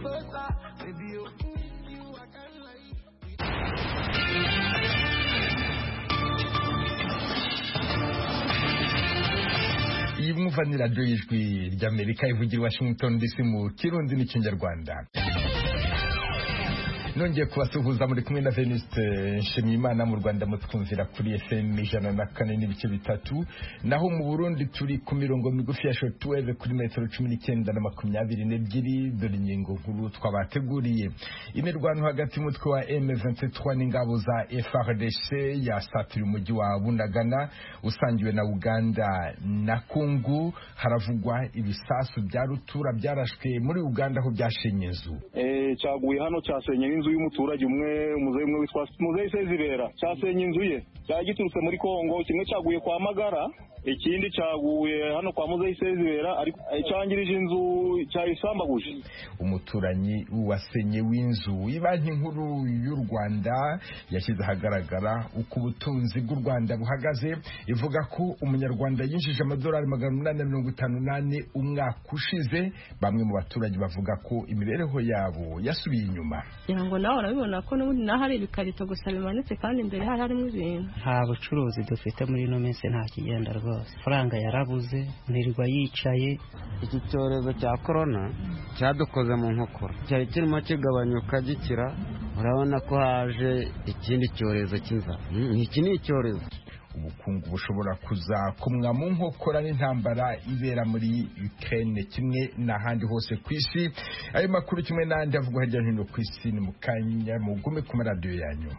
closer. Maybe you, I can't lie. iyi mwumva ni radiyo y'ijwi ry'Amerika ivugira Washington DC mu Kirundi n'Ikinyarwanda. Nongeye kubasuhuza muri kumwe na Venuste Nshimiyimana. Mu Rwanda mutwumvira kuri FM 104.3, naho mu Burundi turi ku mirongo migufi ya shortwave kuri metero 19 na 22. Dore ingingo nkuru twabateguriye. Imirwano hagati y'umutwe wa M23 n'ingabo za FARDC yasatira umujyi wa Bunagana usangiwe na Uganda na Kongo. Haravugwa ibisasu bya rutura byarashwe muri Uganda aho byashenye inzu. Cyaguye hano cyasenye inzu y'umuturage umwe, umuzeyi umwe witwa Muzeyi Sezibera, cyasenye inzu ye cyagiturutse muri Kongo. Kimwe cyaguye kwa Magara, ikindi cyaguye hano kwa Muzeyi Sezibera, ariko cyangirije inzu cyayisambaguje. Umuturanyi wasenye w'inzu. Ibanki nkuru y'u Rwanda yashyize ahagaragara uko ubutunzi bw'u Rwanda buhagaze, ivuga ko umunyarwanda yinjije amadolari 858 umwaka ushize. Bamwe mu baturage bavuga ko imibereho yabo yasubiye inyuma. ngo nawe urabibona ko n'ubundi naho hari ibikarito gusa bimanitse kandi imbere harimo ibintu. Nta bucuruzi dufite muri ino minsi, nta kigenda rwose. Faranga yarabuze, ntirirwa yicaye. Iki cyorezo cya corona cyadukoze mu nkokora, cyari kirimo kigabanyuka gikira. Urabona ko haje ikindi cyorezo cy'inzara. Iki ni icyorezo. Ubukungu bushobora kuzakomwa mu nkokora n'intambara ibera muri Ukraine kimwe n'ahandi hose ku isi. Ayo makuru kimwe n'andi avugwa hirya no hino ku isi ni mukanya mugume ku maradiyo yanyu.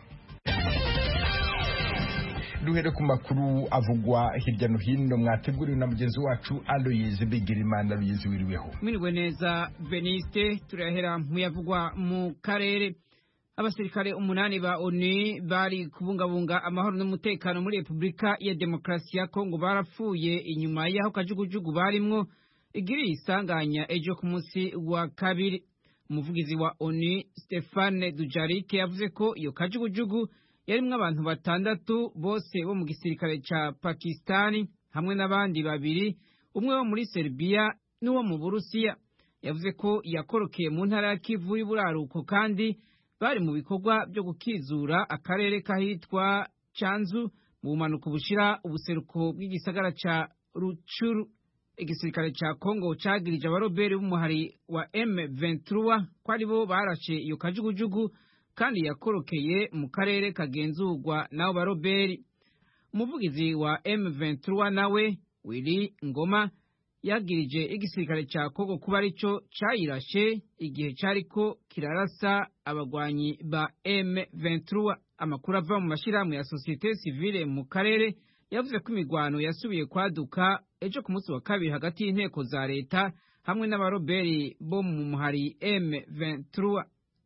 Duhere ku makuru avugwa hirya no hino mwateguriwe na mugenzi wacu Aloyize Bigirimana. Aloyize, wiriweho? Mwiriwe neza Beniste. Turahera mu yavugwa mu karere. Abasirikare 8 ba ONU bari kubungabunga amahoro n'umutekano muri Republika ya Demokarasi ya Kongo barapfuye inyuma y'aho kajugujugu barimwo igiri isanganya ejo ku munsi wa kabiri. Umuvugizi wa ONU Stéphane Dujarric yavuze ko iyo kajugujugu yarimwo abantu 6 bose bo mu gisirikare ca Pakistani hamwe n'abandi 2, umwe wo muri Serbia n'uwo mu Burusiya. Yavuze ko yakorokeye mu ntara ya Kivu y'Iburaruko kandi bari mu bikorwa byo gukizura akarere kahitwa Chanzu mu bumanuko bushira ubuseruko bw'igisagara ca Ruchuru. Igisirikare ca Kongo cagirije abaroberi b'umuhari wa M23 ko ari bo barashe iyo kajugujugu kandi yakorokeye mu karere kagenzurwa n'abo baroberi. Umuvugizi wa M23 nawe Willy Ngoma yagirije igisirikare ca Kongo kuba arico cayirashe igihe cariko kirarasa abagwanyi ba M23. Amakuru ava mu mashirahamwe ya societe civile mu karere yavuze ko imigwano yasubiye kwaduka ejo ku munsi wa kabiri hagati y'inteko za leta hamwe n'abaroberi bo mu muhari M23.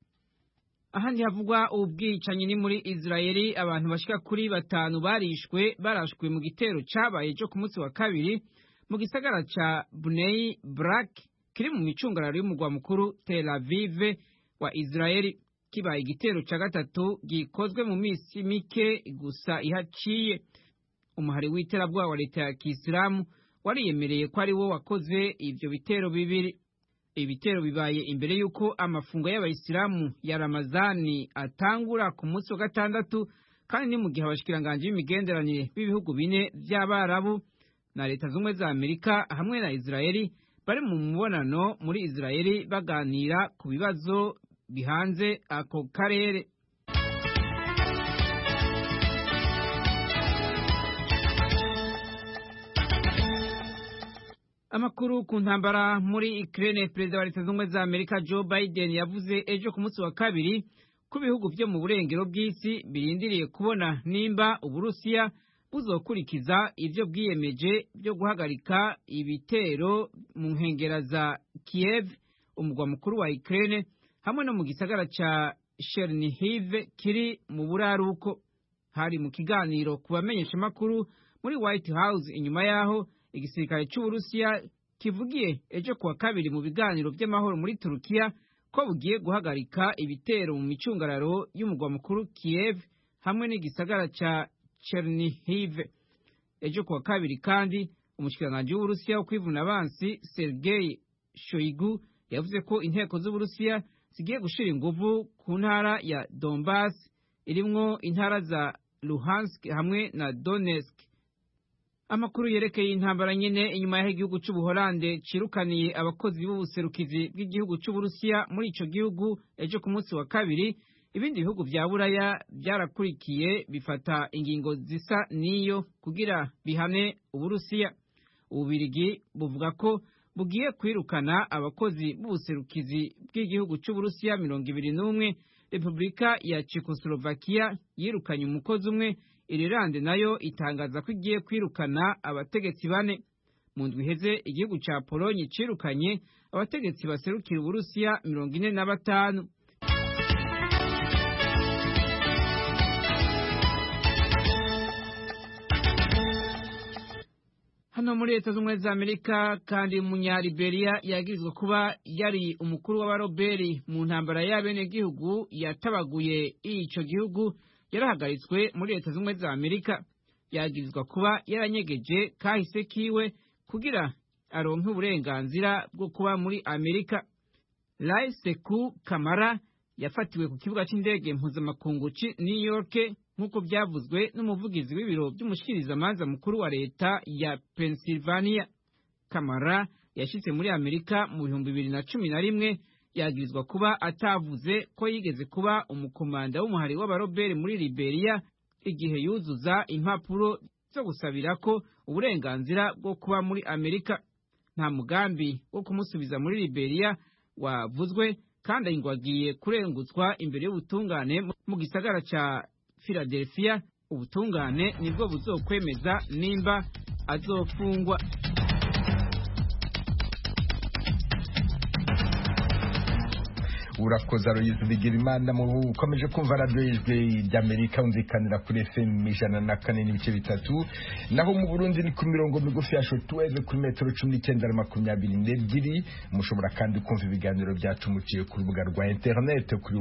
Ahandi havugwa ubwicanyi ni muri Israeli. Abantu bashika kuri 5 barashwe mu gitero cabaye ejo ku munsi wa kabiri mu gisagara ca Bnei Brak kiri mu micungararo y'umugwa mukuru Tel Aviv wa Israeli. Kibaye igitero ca gatatu gikozwe mu misi mike gusa ihaciye. Umuhari w'iterabwoba wa leta ya Kisilamu wariyemereye ko ari wo wakoze ivyo bitero bibiri. Ibitero bibaye imbere yuko amafungo y'abayisilamu ya Ramazani atangura ku munsi wa gatandatu, kandi ni mu gihe abashikiranganje b'imigenderanire b'ibihugu 4 by'Abarabu na leta z'umwe za Amerika hamwe na Israeli bari mu mubonano muri Israeli baganira ku bibazo bihanze ako karere. Amakuru ku ntambara muri Ukraine. Perezida wa leta z'umwe za Amerika Joe Biden yavuze ejo ku munsi wa kabiri ko ibihugu byo mu burengero bw'isi birindiriye kubona nimba Uburusiya buzokurikiza ivyo bwiyemeje byo guhagarika ibitero mu nkengera za Kiev, umugwa mukuru wa Ukraine, hamwe no mu gisagara ca Chernihiv kiri mu buraruko. Hari mu kiganiro kubamenyesha makuru muri White House inyuma yaho igisirikare cy'Uburusiya kivugiye ejo kuwa kabiri mu biganiro by'amahoro muri Turukiya ko bugiye guhagarika ibitero mu micungararo y'umugwa mukuru Kiev hamwe n'igisagara ca Chernihiv. Ejo kuwa kabiri kandi umushikiranganje w'Uburusiya wo kwivuna abansi Sergei Shoigu yavuze ko inteko z'Uburusiya zigiye gushira inguvu ku ntara ya Donbass irimwo intara za Luhansk hamwe na Donetsk. Amakuru yerekeye intambara nyene inyuma y'aho igihugu c'Ubuholande cirukaniye abakozi b'ubuserukizi bw'igihugu c'Uburusiya muri ico gihugu ejo ku munsi wa kabiri, ibindi bihugu vya Buraya vyarakurikiye bifata ingingo zisa niyo kugira bihane Uburusiya. Ububirigi buvuga ko bugiye kwirukana abakozi b'ubuserukizi bw'igihugu c'Uburusiya 21. Repubulika ya Czechoslovakia yirukanye umukozi umwe. Irilande nayo itangaza ko igiye kwirukana abategetsi 4. Mu ndwi iheze igihugu ca Polonye cirukanye abategetsi baserukira Uburusiya 45. Hano muri Leta Zunze za Amerika kandi umunyaliberia yagirizwa kuba yari umukuru w'abaroberi mu ntambara y'abenegihugu yatabaguye ico gihugu yarahagaritswe muri Leta Zunze za Amerika. Yagirizwa kuba yaranyegeje kahise kiwe kugira aronke uburenganzira bwo kuba muri Amerika. Lai Sekou Kamara yafatiwe ku kibuga c'indege mpuzamakungu ci New York nk'uko byavuzwe n'umuvugizi w'ibiro by'umushikirizamanza mukuru wa leta ya Pennsylvania. Kamara yashitse muri Amerika mu 2011. Yagirizwa kuba atavuze ko yigeze kuba umukomanda w'umuhari w'abaroberi muri Liberia igihe yuzuza impapuro zo gusabira ko uburenganzira bwo kuba muri Amerika. Nta mugambi wo kumusubiza muri Liberia wavuzwe, kandi ngo agiye kurengutswa imbere y'ubutungane mu gisagara ca Philadelphia. Ubutungane nibwo buzokwemeza nimba azofungwa. Urakoze Aloyizi Bigirimana. mu ukomeje kumva radio y'ijwi ry'Amerika umvikanira kuri FM 104.3, naho mu Burundi ni ku mirongo migufi ya shortwave kuri metero 19.22. Mushobora kandi kumva ibiganiro byacu muciye ku rubuga rwa internet kuri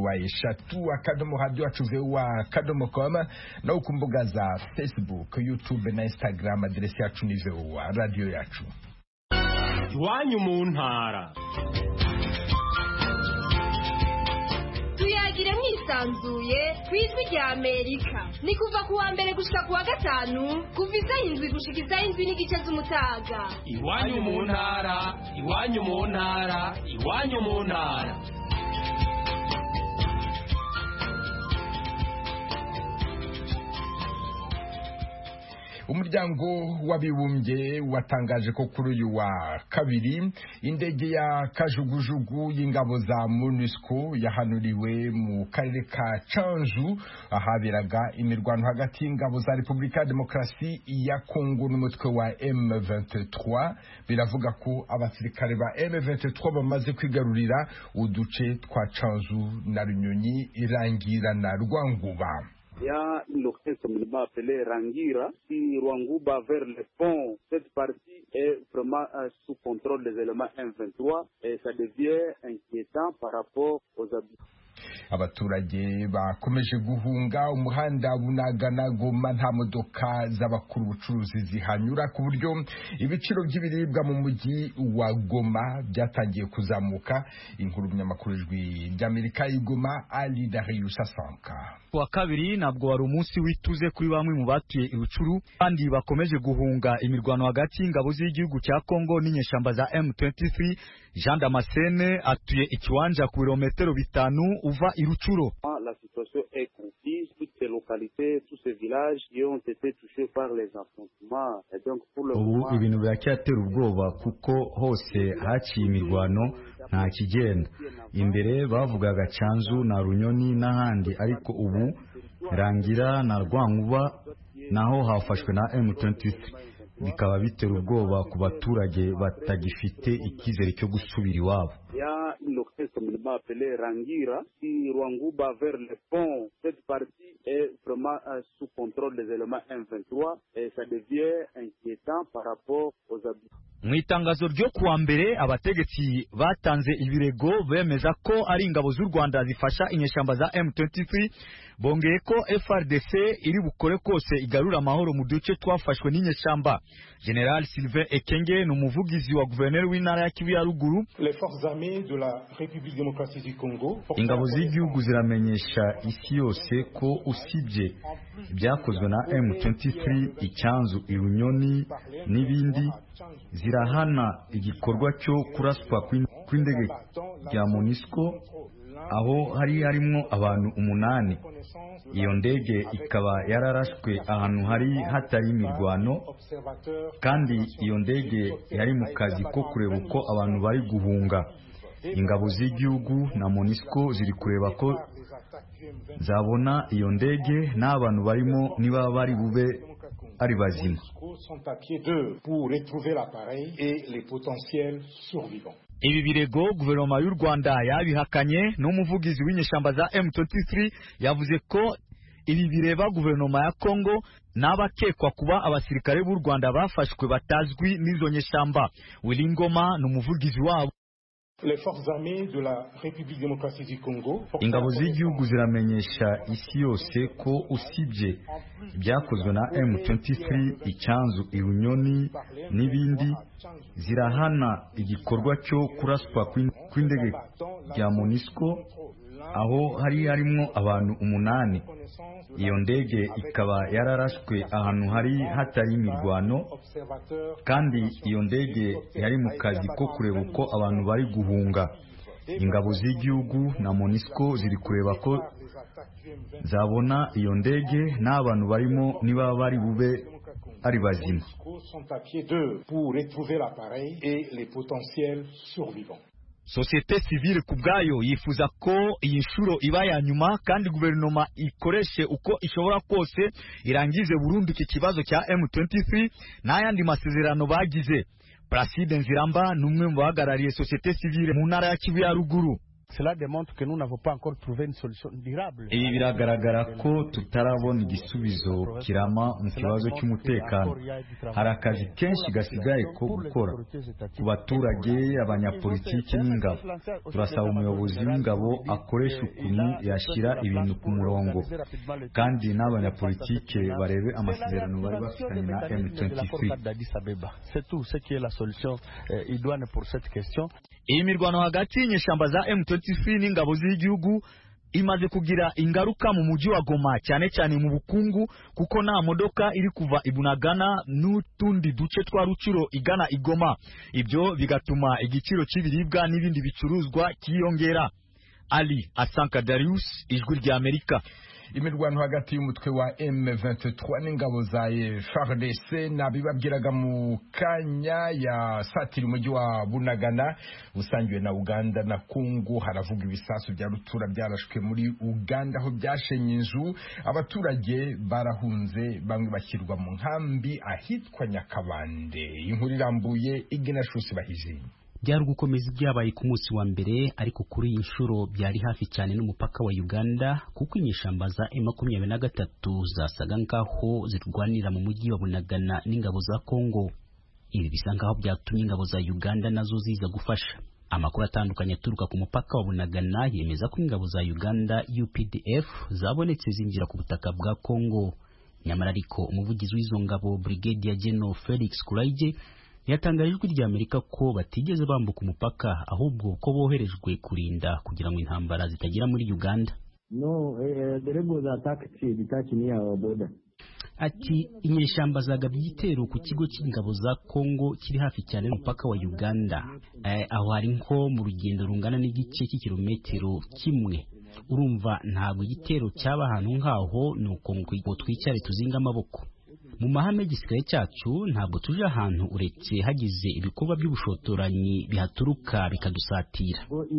wa3.radio.com, naho ku mbuga za Facebook, YouTube na Instagram adresi yacu ni VOA radio yacu. Iwanyu mu ntara. Tuyagire mwisanzuye kw'ijwi rya Amerika. Ni kuva ku wa mbere gushika ku wa gatanu kuva isaha 7 gushika isaha 7 n'igice z'umutaga. Iwanyu mu ntara, iwanyu mu ntara, iwanyu mu ntara. Umuryango w'abibumbye watangaje ko kuri uyu wa kabiri indege ya kajugujugu y'ingabo za MONUSCO yahanuriwe mu karere ka Canzu ahaberaga imirwano hagati y'ingabo za Repubulika ya Demokarasi ya Kongo n'umutwe wa M23. Biravuga ko abasirikare ba M23 bamaze kwigarurira uduce twa Canzu na Runyonyi, Irangira na Rwanguba. Il y a une localité communément appelée Rangira, qui Rwanguba vers le pont. Cette partie est vraiment sous contrôle des éléments M23 et ça devient inquiétant par rapport aux habitants. Abaturage bakomeje guhunga umuhanda Bunagana Goma, nta modoka z'abakuru ubucuruzi zihanyura, ku buryo ibiciro by'ibiribwa mu mujyi wa Goma byatangiye kuzamuka. Inkuru y'amakuru y'ijwi ry'Amerika y'Goma, Ali Darius Asanka. Wa kabiri nabwo wari umunsi wituze kuri bamwe mu batuye Irucuru kandi bakomeje guhunga imirwano hagati y'ingabo z'igihugu cya Kongo n'inyeshamba za M23. Jean Damascene atuye ikiwanja ku birometero 5 uva Irucuru. La situation est comprise, toutes ces localités, tous ces villages qui ont été touchés par les affrontements. Et donc pour le moment ibintu biracyatera ubwoba kuko hose haciye imirwano nta kigenda. Imbere bavugaga Canzu na Runyoni n'ahandi, ariko ubu Rangira na Rwanguba naho hafashwe na M23. Bikaba bitera ubwoba ku baturage batagifite ikizere cyo gusubira iwabo. Ya une localité communément appelée Rangira, qui Rwanguba vers le pont. Cette partie est vraiment sous contrôle des éléments M23 et ça devient inquiétant par rapport aux habitants. mu itangazo ryo kuwa mbere abategetsi batanze ibirego bemeza ko ari ingabo z'u Rwanda zifasha inyeshamba za M23 bongeye ko FRDC iri bukore kose igarura amahoro mu duce twafashwe n'inyeshamba. General Sylvain Ekenge n'umuvugizi wa guverineri w'intara ya Kivu ya ruguru. Ingabo z'igihugu ziramenyesha isi yose ko usibye ibyakozwe na M23 icyanzu irunyoni n'ibindi zirahana igikorwa cyo kuraswa kw'indege ya MONUSCO aho harimo abantu 8. Iyo ndege ikaba yararashwe ahantu hari hatari imirwano, kandi iyo ndege yari mu kazi ko kureba uko abantu bari guhunga. Ingabo z'igihugu na MONUSCO ziri kureba ko zabona iyo ndege n'abantu barimo niba bari bube ari bazima. Ibi birego guverinoma y'u Rwanda yabihakanye, n'umuvugizi w'inyeshamba za M23 yavuze ko ibi bireba guverinoma ya Kongo n'abakekwa kuba abasirikare b'u Rwanda bafashwe batazwi n'izo nyeshamba. Willy Ngoma n'umuvugizi wabo. Ingabo z'igihugu ziramenyesha isi yose ko usibye ibyakozwe na M23 icyanzu irunyoni n'ibindi zirahana igikorwa cyo kuraswa kw'indege ya MONUSCO aho harimo abantu 8. Iyo ndege ikaba yararashwe ahantu hari hatari imirwano, kandi iyo ndege yari mu kazi ko kureba uko abantu bari guhunga. Ingabo z'igihugu na MONUSCO ziri kureba ko zabona iyo ndege n'abantu barimo niba bari bube ari bazima. Societe civile kubwayo yifuza ko iyi nshuro iba ya nyuma, kandi guverinoma ikoreshe uko ishobora kose irangize burundu iki kibazo cya M23 n'ayandi masezerano bagize. Placide Nziramba n'umwe mu bahagarariye societe civile mu ntara ya Kivu ya ruguru. Ibi biragaragara ko tutarabona igisubizo kirama mu kibazo cy'umutekano. Hari akazi kenshi gasigaye ko gukora ku baturage, abanyapolitiki n'ingabo. Turasaba umuyobozi w'ingabo akoresha ukuntu yashyira ibintu ku murongo, kandi n'abanyapolitike barebe amasezerano bari bafitanye na M23. Iyi mirwano hagati y'inyeshamba za M23 n'ingabo z'igihugu imaze kugira ingaruka mu mujyi wa Goma, cyane cyane mu bukungu, kuko nta modoka iri kuva Ibunagana n'utundi duce twa Rucuro igana Igoma. Ibyo bigatuma igiciro cy'ibiribwa n'ibindi bicuruzwa kiyongera. Ali Asanka Darius, Ijwi rya Amerika. Imirwano hagati y'umutwe wa M23 n'ingabo za FARDC nabibabwiraga mu kanya ya satiri umujyi wa Bunagana usangiwe na Uganda na Kongo. Haravuga ibisasu bya rutura byarashwe muri Uganda aho byashenye inzu, abaturage barahunze, bamwe bashyirwa mu nkambi ahitwa Nyakabande. Inkuru irambuye Ignatius Bahije. Byari gukomeza ibyabaye ku munsi wa mbere, ariko kuri iyi nshuro byari hafi cyane n'umupaka wa Uganda, kuko inyeshamba za M23 zasaga nkaho zirwanira mu mujyi wa Bunagana n'ingabo za Kongo. Ibi bisa nkaho byatumye ingabo za Uganda nazo ziza gufasha. Amakuru atandukanye aturuka ku mupaka wa Bunagana yemeza ko ingabo za Uganda UPDF zabonetse zinjira ku butaka bwa Kongo. Nyamara ariko umuvugizi w'izo ngabo Brigadier General Felix Kulaije yatangarijwe Ijwi rya Amerika ko batigeze bambuka umupaka, ahubwo ko boherejwe kurinda kugira ngo intambara zitagira muri Uganda. The rebels attacked the near our border. Ati inyeshamba zagabye igitero ku kigo cy'ingabo za Kongo kiri hafi cyane n'umupaka wa Uganda. Aho hari nko mu rugendo rungana n'igice cy'ikirometero kimwe. Urumva ntabwo igitero cyaba ahantu nkaho, nuko ngo twicare tuzinga amaboko. Mu mahame gisikaye cyacu ntabwo tuje ahantu uretse hagize ibikorwa by'ubushotoranyi bihaturuka bikadusatira.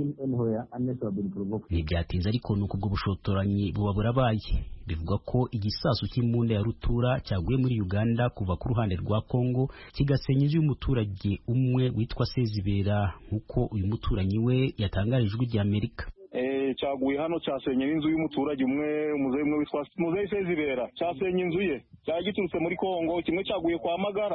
Ntibyatinze ariko nuko ubwo bushotoranyi buba burabaye. Bivuga ko igisasu cy'imbunda ya rutura cyaguye muri Uganda kuva ku ruhande rwa Kongo kigasenya inzu y'umuturage umwe witwa Sezibera, nkuko uyu muturanyi we yatangarijwe Ijwi rya Amerika. Cyaguye hano cyasenye inzu y'umuturage umwe, umuzeyi umwe witwa Muzeyi Sezibera, cyasenye inzu ye. Cyagiturutse muri Kongo, kimwe cyaguye kwa Magara,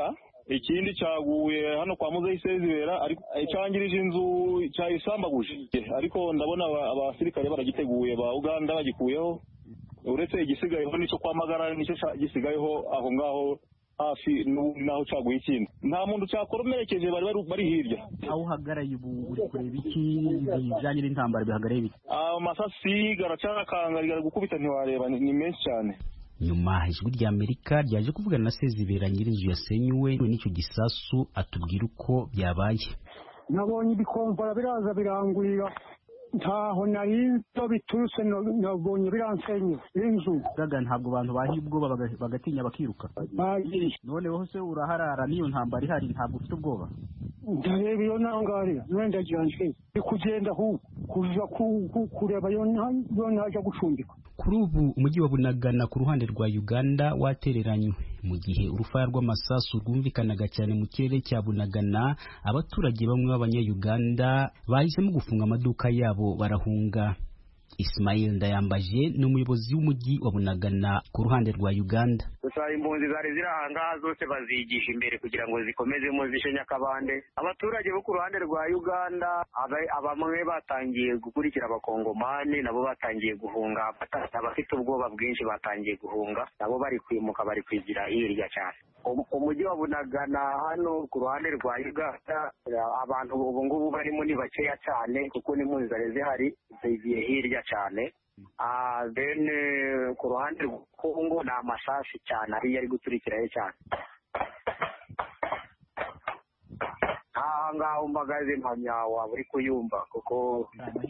ikindi cyaguye hano kwa muzeyi sezibera ariko cyangirije inzu cyayisambaguje ariko ndabona abasirikare baragiteguye ba Uganda bagikuyeho uretse igisigayeho nicyo kwa Magara nicyo gisigayeho aho ngaho hafi naho cyaguye ikindi nta muntu cyakoromerekeje bari hirya aho hagaraye ubu uri kureba iki bijanye n'intambara bihagaraye biki amasasi garacakanga gukubita ntiwareba ni menshi cyane. Nyuma ijwi rya Amerika ryaje kuvugana na Sezibera nyir'inzu yasenyuwe n'icyo gisasu atubwira uko byabaye. Nabonye ibikomvara biraza birangurira ntaho narinto biturutse nabonye biransenye inzu gaga ntabwo abantu bahiye ubwoba bagatinya bakiruka. None wowe se uraharara niyo ntambara ihari ntabwo ufite ubwoba? Ndareba iyo nangarira wenda janje kugenda kuja kureba yo naje gucumbika. Kuri ubu umujyi wa Bunagana ku ruhande rwa Uganda watereranywe mu gihe urufaya rw'amasasu rwumvikanaga cyane mu kirere cya Bunagana. Abaturage bamwe b'abanya-Uganda bahisemo gufunga amaduka yabo barahunga. Ismail Ndayambaje ni umuyobozi w'umujyi wa Bunagana ku ruhande rwa Uganda. Gusa impunzi zari zirahangaha zose bazigisha imbere kugira ngo zikomezemo zishe Nyakabande. Abaturage bo ku ruhande rwa Uganda abamwe batangiye gukurikira abakongomani nabo batangiye guhunga, abafite ubwoba bwinshi batangiye guhunga nabo bari kwimuka bari kwigira hirya cyane. Umujyi wa Bunagana hano ku ruhande rwa Uganda abantu ubu ngubu barimo ni bakeya cyane kuko n'impunzi zari zihari zigiye hirya cyane. Then ku ruhande rwa Kongo ni amasashi cyane ari guturikirayo cyane. Ngaho mpagaze mpamya waba uri kuyumva kuko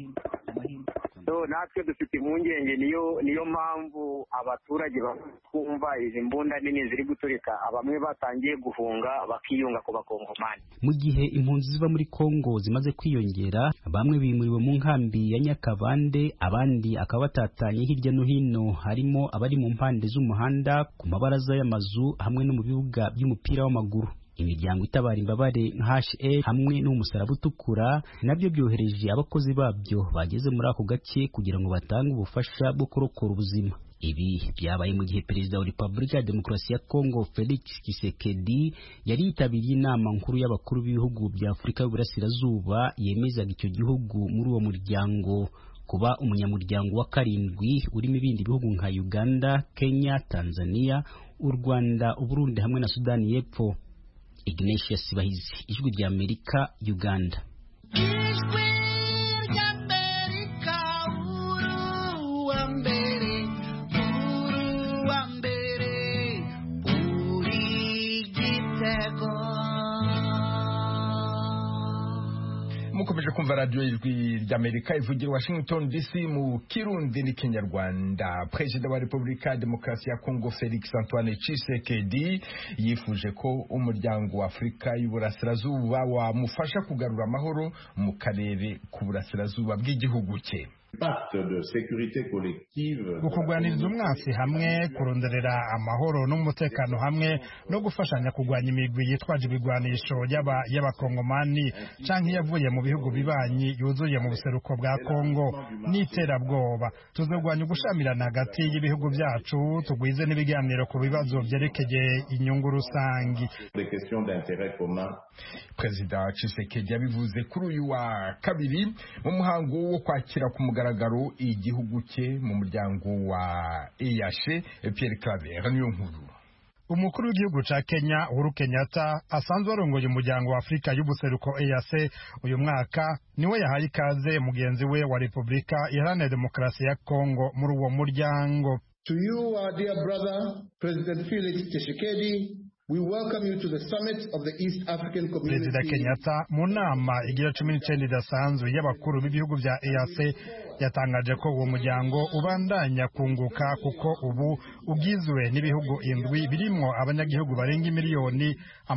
natwe dufite impungenge niyo mpamvu abaturage bakumva izi mbunda nini ziri guturika bamwe batangiye guhunga bakiyunga ku bakongomani. Mu gihe impunzi ziva muri Kongo zimaze kwiyongera, bamwe bimuriwe mu nkambi ya Nyakabande, abandi akaba batatanye hirya no hino, harimo abari mu mpande z'umuhanda, ku mabaraza y'amazu hamwe no mu bibuga by'umupira w'amaguru. Imiryango itabara imbabare nka HA hamwe n'umusaraba utukura nabyo byohereje abakozi babyo bageze muri ako gace kugira ngo batange ubufasha bwo kurokora ubuzima. Ibi byabaye mu gihe Perezida wa Repubulika ya Demokarasi ya Kongo Felix Tshisekedi yari yitabiriye inama nkuru y'abakuru b'ibihugu bya Afurika y'Uburasirazuba yemezaga icyo gihugu muri uwo muryango kuba umunyamuryango wa 7 urimo ibindi bihugu nka Uganda, Kenya, Tanzania, u Rwanda, u Burundi hamwe na Sudani y'Epfo. Ignatius Bahizi, ijwi rya Amerika, Uganda. Mukomeje kumva radio ijwi ry'Amerika ivugira Washington DC mu Kirundi n'Ikinyarwanda. Perezida wa Repubulika ya Demokarasi ya Kongo Felix Antoine Tshisekedi yifuje ko umuryango wa Afurika y'Uburasirazuba wamufasha kugarura amahoro mu karere k'uburasirazuba bw'igihugu cye. Ukugwaniriza umwansi hamwe, kuronderera amahoro n'umutekano hamwe, no gufashanya kugwanya imigwi yitwaje ibigwanisho y'abakongomani canke yavuye mu bihugu bibanyi yuzuye mu buseruko bwa Kongo n'iterabwoba. Tuzogwanya ugushamirana hagati y'ibihugu byacu, tugwize n'ibiganiro ku bibazo byerekeye inyungu rusangi. Perezida Tshisekedi yabivuze kuri uyu wa kabiri mu muhango wo kwakira ku mugaragaro igihugu cye mu muryango wa EAC. Pierre Claver niyo nkuru. Umukuru w'igihugu ca Kenya Uhuru Kenyatta asanzwe arongoye umuryango wa Afurika y'Ubuseruko EAC uyu mwaka niwe yahaye ikaze mugenzi we wa Repubulika Iharanira Demokarasi ya Kongo muri uwo muryango. To you, our dear brother, President Felix Tshisekedi, we welcome you to the summit of the East African Community. Perezida Kenyatta mu nama igira 19 idasanzwe y'abakuru b'ibihugu bya EAC yatangaje ko uwo muryango ubandanya kunguka kuko ubu ugizwe n'ibihugu 7 birimo abanyagihugu barenga miliyoni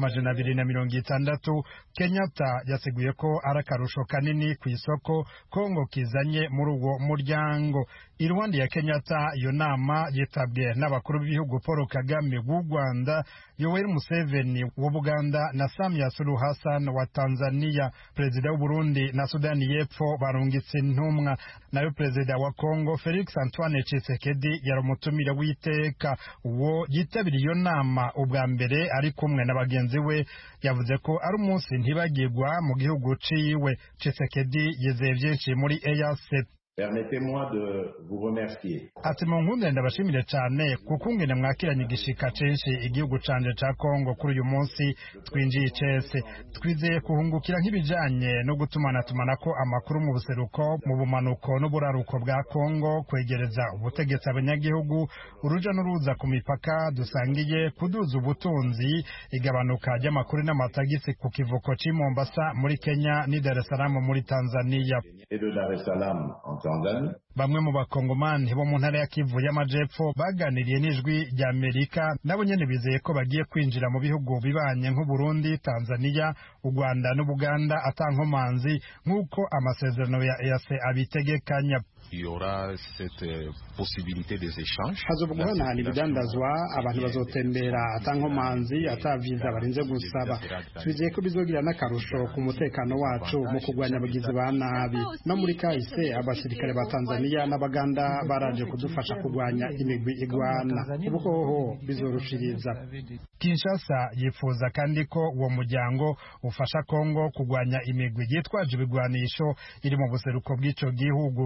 260. Kenyatta yasiguye ko arakarusho kanini ku isoko Kongo kizanye muri uwo muryango. Iruhande ya Kenyatta iyo nama yitabwe n'abakuru b'ibihugu Paul Kagame w'u Rwanda, Yoweri Museveni wa Buganda na Samia Suluhu Hassan wa Tanzania. Perezida w'u Burundi na Sudani y'Epfo barungitse intumwa. nayo perezida wa Kongo Felix Antoine Tshisekedi yari umutumire w'iteka uwo yitabiriye iyo nama ubwa mbere ari kumwe na bagenzi we yavuze ko ari umunsi ntibagirwa mu gihugu ciwe. Tshisekedi yizeye byinshi muri EAC. Permettez-moi de vous remercier. Ati munkunde ndabashimire cyane kuko ngene mwakiranye igishika censhi igihugu canje ca Kongo kuri uyu munsi twinjiye icese. Twizeye kuhungukira nk'ibijanye no gutumanatumako amakuru mu buseruko, mu bumanuko n'uburaruko bwa Kongo, kwegereza ubutegetsi abanyagihugu, uruja n'uruza ku mipaka dusangiye, kuduza ubutunzi, igabanuka ry'amakuru n'amatagisi ku kivuko c'i Mombasa muri Kenya ni Dar es Salaam muri Tanzania. Et de Dar es Salaam en Tanzanie. Bamwe mu bakongomani bo mu ntara ya Kivu y'Amajepfo baganiriye n'ijwi rya Amerika nabo nyene bizeye ko bagiye kwinjira mu bihugu bibanye nk'u Burundi, Tanzania, u Rwanda n'Ubuganda atankomanzi nk'uko amasezerano ya EAC abitegekanya. Il y aura cette possibilité des échanges. Hazoba guhanahana ibidandazwa, abantu bazotembera atankomanzi, ataviza barinze gusaba. Twizeye ko bizogira n'akarusho ku mutekano wacu mu kurwanya abagizi ba nabi. No muri kahise abasirikare ba Tanzania n'Abaganda baraje kudufasha kurwanya imigwi igwana. Ubuhoho bizorushiriza. Kinshasa yifuza kandi ko uwo muryango ufasha Kongo kurwanya imigwi yitwaje ibigwanisho iri mu buseruko bw'ico gihugu.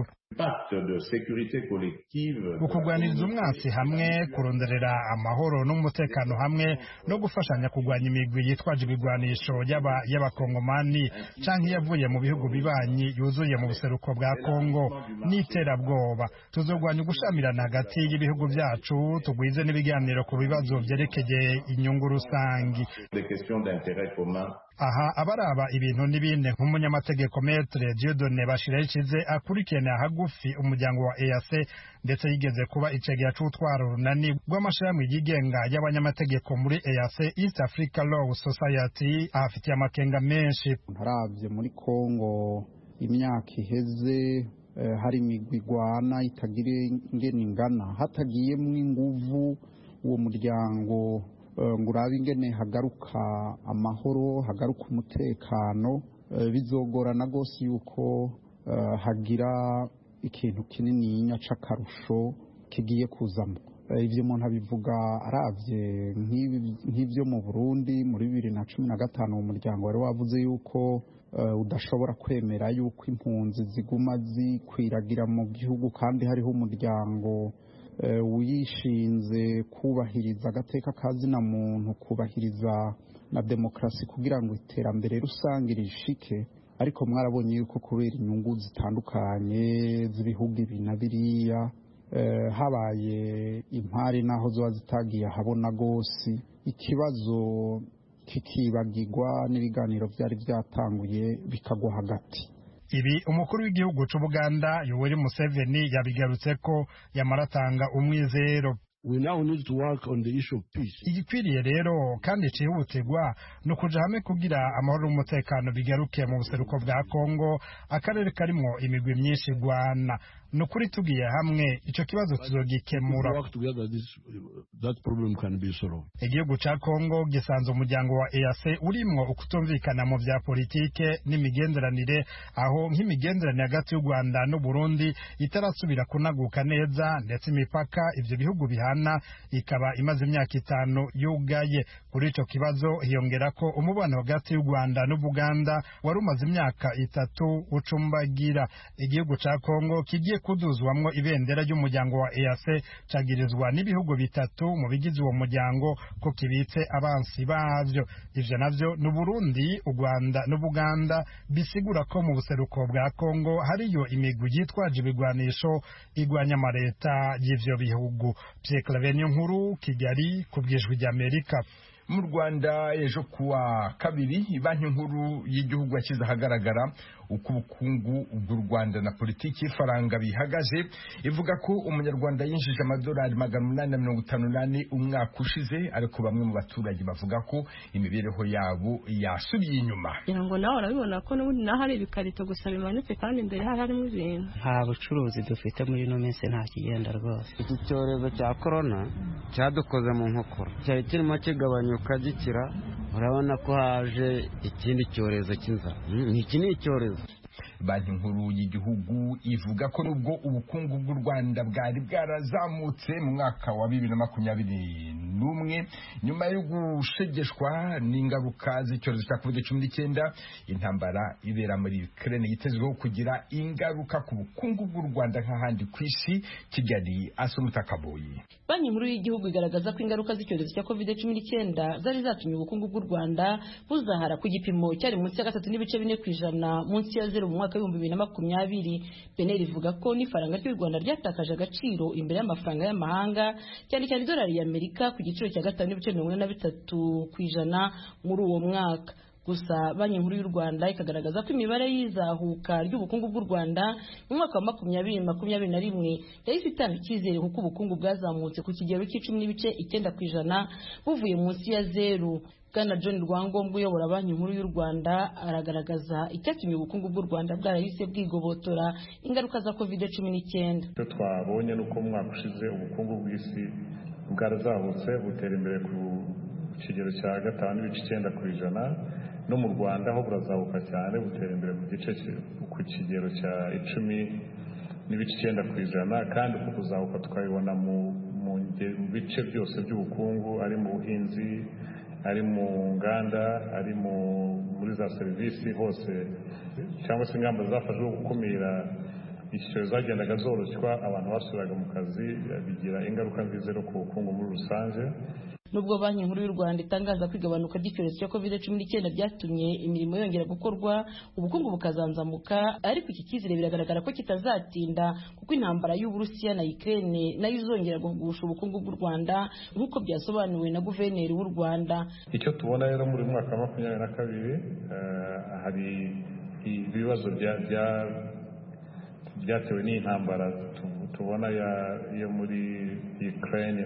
Ukugwaniriza umwansi hamwe, kuronderera amahoro n'umutekano hamwe, no gufashanya kurwanya imigwi yitwaje ibigwanisho y'abakongomani canke yavuye mu bihugu bibanyi yuzuye mu buseruko bwa Kongo n'iterabwoba. Tuzogwanya ugushamirana hagati y'ibihugu byacu, tugwize n'ibiganiro ku bibazo vyerekeye inyungu rusangi. Aha abaraba ibintu n'ibindi nk'umunyamategeko Maître Dieudonné Bashirayikize akurikirana hagufi umuryango wa EAC ndetse yigeze kuba icegera c'utwara urunani rw'amashirahamwe yigenga y'abanyamategeko muri EAC East Africa Law Society ahafitiye amakenga menshi. Ntaravye muri Kongo imyaka iheze hari imigwi igwana itagire ingene ingana, hatagiyemwo inguvu uwo muryango ngo urabe ingene hagaruka amahoro, hagaruka umutekano, bizogorana gose yuko hagira ikintu kinini c'akarusho kigiye kuzamo. Ivyo umuntu abivuga aravye nk'ivyo mu Burundi muri 2015 umuryango wari wavuze yuko udashobora kwemera yuko impunzi ziguma zikwiragira mu gihugu kandi hariho umuryango wishinze kubahiriza agateka kazina muntu, kubahiriza na demokrasi kugira ngo iterambere rusange rishike. Ariko mwarabonye yuko kubera inyungu zitandukanye z'ibihugu ibi na biriya habaye impari naho zoba zitagiye habona gose, ikibazo kikibagirwa n'ibiganiro byari byatanguye bikagwa hagati. Ibi umukuru w'igihugu c'Ubuganda Yoweri Museveni yabigarutse ko yamaratanga umwizero. We now need to work on the issue of peace. Igikwiriye rero kandi cihutirwa no kuja hamwe kugira amahoro n'umutekano bigaruke mu buseruko bwa Kongo, akarere karimwo imigwi myinshi igwana. Nukuri tugiye hamwe ico kibazo tuzogikemura. Igihugu ca Kongo gisanze umuryango wa EAC urimwo ukutumvikana mu vya politike n'imigenderanire, aho nk'imigenderanire hagati y'u Rwanda n'u Burundi itarasubira kunaguka neza, ndetse imipaka ivyo bihugu bihana ikaba imaze imyaka 5 yugaye. Kuri ico kibazo hiyongera ko umubano hagati y'u Rwanda n'Ubuganda wari umaze imyaka 3 ucumbagira. Igihugu ca Kongo kigiye kuduzwamwo ibendera ry'umuryango wa EAC cagirizwa n'ibihugu bitatu mu bigize uwo muryango ko kibitse abansi bavyo. Ivyo navyo n'u Burundi, u Rwanda n'Ubuganda, bisigura ko mu buseruko bwa Kongo hariyo imigwi yitwaje ibigwanisho igwanya amareta y'ivyo bihugu. Pierre Claver Nkuru, Kigali, ku bw'ijwi ry'Amerika. Mu Rwanda ejo kuwa kabiri banki nkuru y'igihugu yashyize ahagaragara uko ubukungu bw'u Rwanda na politiki y'ifaranga bihagaze, ivuga ko umunyarwanda yinjije amadolari 858 umwaka ushize, ariko bamwe mu baturage bavuga ko imibereho yabo yasubiye inyuma. Ngo nawe urabibona ko n'ubundi naho hari ibikarito gusa bimanitse kandi imbere harimo ibintu. Nta bucuruzi dufite muri ino minsi, nta kigenda rwose. Iki cyorezo cya corona cyadukoze mu nkokora, cyari kirimo kigabanyuka gikira, urabona ko haje ikindi cyorezo cy'inzara. Iki ni icyorezo. banki nkuru y'igihugu ivuga ko nubwo ubukungu bw'u Rwanda bwari bwarazamutse mu mwaka wa 2021 nyuma yo gushegeshwa n'ingaruka z'icyorezo cya COVID-19, intambara ibera muri Ukraine yitezweho kugira ingaruka ku bukungu bw'u Rwanda nk'ahandi ku isi. Kigali, Asumuta Kaboyi. Banki nkuru y'igihugu igaragaza ko ingaruka z'icyorezo cya COVID-19 zari zatumye ubukungu bw'u Rwanda buzahara ku gipimo cyari munsi ya 3.4% munsi ya 0 mu mwaka wa 2020. Beneri ivuga ko n'ifaranga ry'u Rwanda ryatakaje agaciro imbere y'amafaranga y'amahanga, cyane cyane dolari y'Amerika ku giciro cya 5.43% muri uwo mwaka. Gusa banki nkuru y'u Rwanda ikagaragaza ko imibare y'izahuka ry'ubukungu bw'u Rwanda mu mwaka wa 2021 yahise itanga icyizere kuko ubukungu bwazamutse ku kigero c'10.9% buvuye munsi ya 0. Bwana John Rwangombwa uyobora banki nkuru y'u Rwanda aragaragaza icyatumye ubukungu bw'u Rwanda bwarahise bwigobotora ingaruka za COVID-19. Icyo twabonye nuko mu mwaka ushize ubukungu bw'isi bwarazamutse butera imbere ku kigero cya 5.9%, no mu Rwanda ho burazabuka cyane butera imbere ku kigero cya 10.9%, kandi uko kuzabuka tukabibona mu bice byose by'ubukungu, ari mu buhinzi, ari mu nganda, ari muri za serivisi hose, cyangwa se ingamba zafashwe gukumira icyorezo zagendaga zoroshywa, abantu basubiraga mu kazi, bigira ingaruka nziza no ku bukungu muri rusange. Nubwo banki nkuru y'u Rwanda itangaza kwigabanuka ry'icyorezo cya COVID-19 byatumye imirimo yongera gukorwa, ubukungu bukazanzamuka, ariko iki cyizere biragaragara ko kitazatinda kuko intambara y'Uburusiya na Ukraine nayo izongera guhugusha ubukungu bw'u Rwanda nk'uko byasobanuwe na guverineri w'u Rwanda. Icyo tubona rero muri mwaka wa 2022 hari ibibazo byatewe n'intambara tubona yo muri Ukraine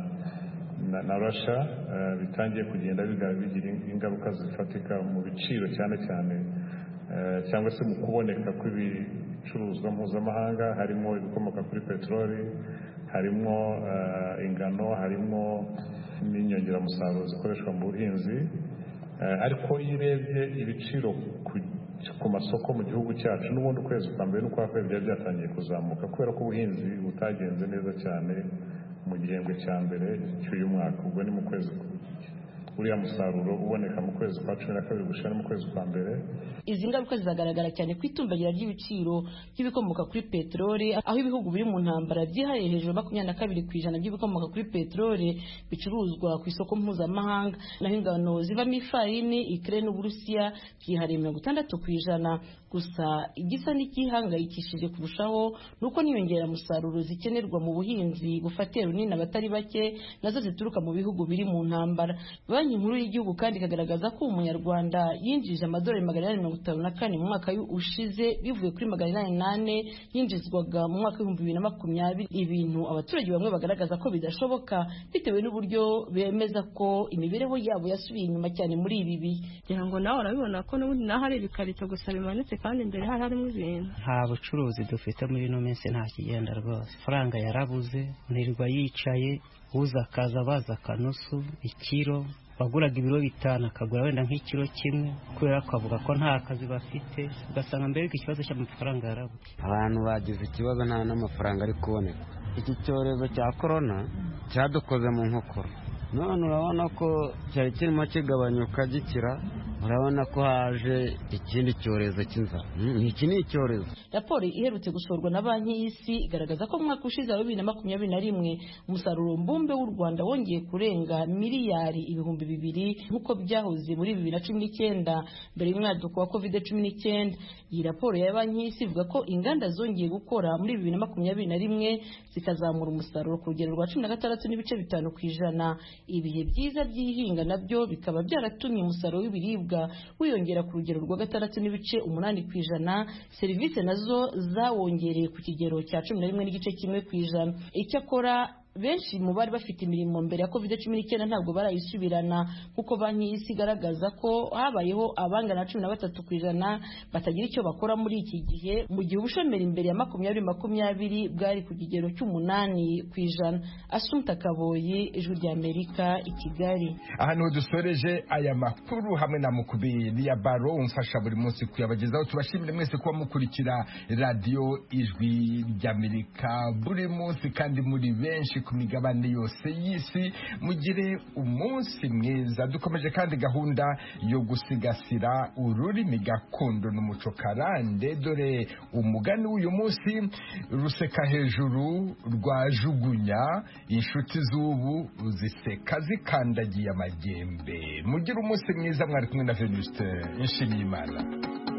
na Russia, bitangiye kugenda bigira ingaruka zifatika mu biciro cyane cyane cyangwa se mu kuboneka kw'ibicuruzwa mpuzamahanga, harimo ibikomoka kuri peteroli, harimo ingano, harimo n'inyongeramusaruro zikoreshwa mu buhinzi. Ariko iyo urebye ibiciro ku masoko mu gihugu cyacu, n'ubundi ukwezi kwa mbere n'ukwa kabiri byari byatangiye kuzamuka kubera ko ubuhinzi butagenze neza cyane mu gihembwe cya mbere cy'uyu mwaka. Ubwo ni mu kwezi uriya musaruro uboneka mu kwezi kwa 12 gushira mu kwezi kwa mbere. Izi ngaruka zizagaragara cyane ku itumbagira ry'ibiciro by'ibikomoka kuri peteroli, aho ibihugu biri mu ntambara byihariye hejuru 22% by'ibikomoka kuri peteroli bicuruzwa ku isoko mpuzamahanga, naho ingano zivamo ifarini Ukraine n'Uburusiya byihariye 60%. Gusa igisa n'igihangayikishije kurushaho nuko n'inyongeramusaruro zikenerwa mu buhinzi bufatiye runini abatari bake nazo zituruka mu bihugu biri mu ntambara. Banki nkuru y'igihugu kandi ikagaragaza ko umunyarwanda yinjije amadolari 854 mu mwaka ushize bivuye kuri 808 yinjizwaga mu mwaka wa 2020, ibintu abaturage bamwe bagaragaza ko bidashoboka bitewe n'uburyo bemeza ko imibereho yabo yasubiye inyuma cyane muri ibi bihe. Kugira ngo nawe urabibona ko n'ubundi naho hari ibikarito gusa bimanitse kandi imbere harimo ibintu. Nta bucuruzi dufite muri ino minsi, nta kigenda rwose. Faranga yarabuze, nirwa yicaye, uza akaza baza akanusu, ikiro baguraga ibiro 5 akagura wenda nk'ikiro kimwe kubera ko avuga ko nta kazi bafite, ugasanga mbere ikibazo cy'amafaranga yarabuze. Abantu bagize ikibazo nta n'amafaranga ari kuboneka. Iki cyorezo cya corona cyadukoze mu nkokora, none urabona ko cyari kirimo kigabanyuka gikira, urabona ko haje ikindi cyorezo cy'inzara. Iki ni icyorezo. Raporo iherutse gusorwa na banki y'isi igaragaza ko mu mwaka ushize wa 2021 umusaruro mbumbe w'u Rwanda wongeye kurenga miliyari 200,000 nk'uko byahoze muri 2019 mbere y'umwaduko wa COVID-19. Iyi raporo ya banki y'isi ivuga ko inganda zongeye gukora muri 2021 zikazamura umusaruro ku rugero rwa 16.5%. Ibihe byiza by'ihinga nabyo bikaba byaratumye umusaruro w'ibiribwa wiyongera ku rugero rwa 6.8%. Serivisi nazo zawongereye ku kigero cya 11.1%. Icyakora benshi mu bari bafite imirimo mbere ya COVID-19 ntabwo barayisubirana kuko banki y'isi igaragaza ko habayeho abangana 13% batagira icyo bakora muri iki gihe, mu gihe ubushomeri imbere ya 2020 bwari ku kigero cy'8%. Asumta Kaboyi, Ijwi ry'Amerika, i Kigali. Ahantu dusoreje aya makuru hamwe na Mukubiri ya Baro umfasha buri munsi kuyabagezaho. Tubashimire mwese kuba mukurikira radio Ijwi ry'Amerika buri munsi kandi muri benshi ku migabane yose y'isi. Mugire umunsi mwiza. Dukomeje kandi gahunda yo gusigasira ururimi gakondo n'umuco karande. Dore umugani w'uyu munsi: ruseka hejuru rwajugunya, inshuti z'ubu ziseka zikandagiye amajyembe. Mugire umunsi mwiza. Mwari kumwe na Venuste Nshimiyimana.